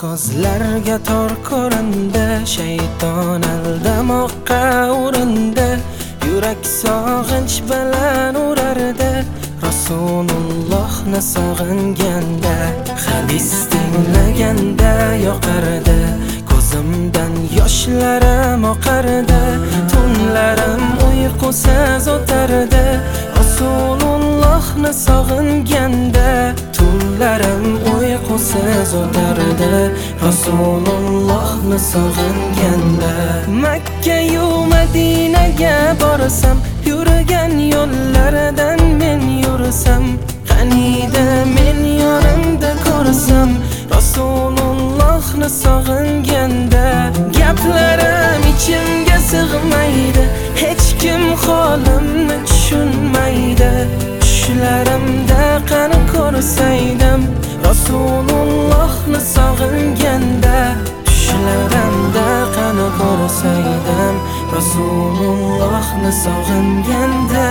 ko'zlarga tor ko'rindi, shayton aldamoqqa urindi, yurak sog'inch bilan urardi. Rasulullohni sog'inganda, hadis tinglaganda yoqardi, ko'zimdan yoshlarim oqardi, tunlarim uyqusiz o'tardi. Rasulullohni sog'inganda tunlarim uyqusiz o'tardi. Rasulullohni sog'inganda Makka yu Madinaga borsam, yurgan yo'llaridan men yursam, qaniydi men yonimda ko'rsam. Rasulullohni sog'inganda gaplarim ichimga sig'maydi, hech kim holimni tushunmaydi. Tushlarimda qani ko'rsaydim, Rasulullohni sog'inganda. Tushlarimda qani ko'rsaydim, Rasulullohni sog'inganda.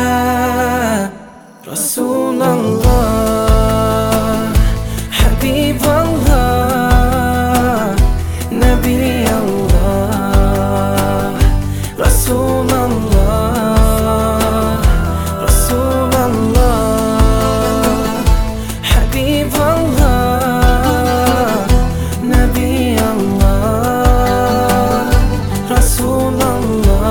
Rasululloh, Habiballoh, Nabiyalloh. Rasululloh, Rasululloh, Habiballoh, Nabiyalloh. Rasululloh.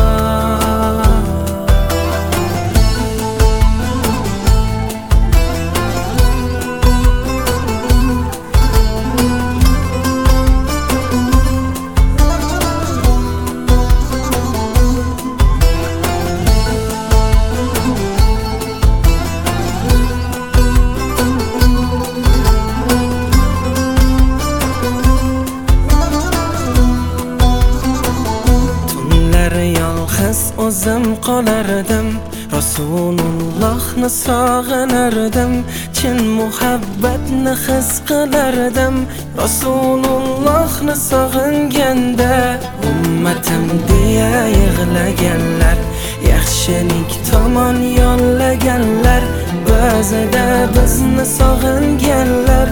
O'zim qolardim, Rasulullohni sog'inardim, chin muhabbatni his qilardim. Rasulullohni sog'inganda ummatim deya yig'laganlar, yaxshilik tomon yo'llaganlar, ba'zida bizni sog'inganlar.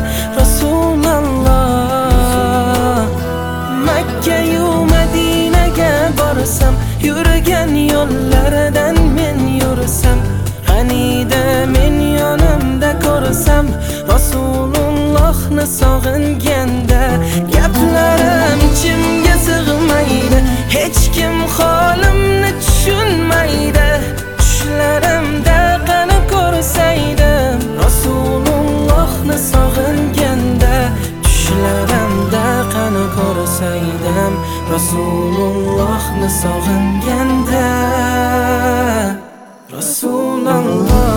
Rasululloh, Makka yu Madinaga borsam, yurgan yo'llaridan men yursam, qaniydi men yonimda ko'rsam. Rasulullohni sog'inganda gaplarim ichimga sig'maydi, hech kim holimni tushunmaydi. Tushlarimda qani ko'rsaydim, Rasulullohni sog'inganda. Tushlarimda qani ko'rsaydim, Rasulullohni sog'inganda. Rasululloh.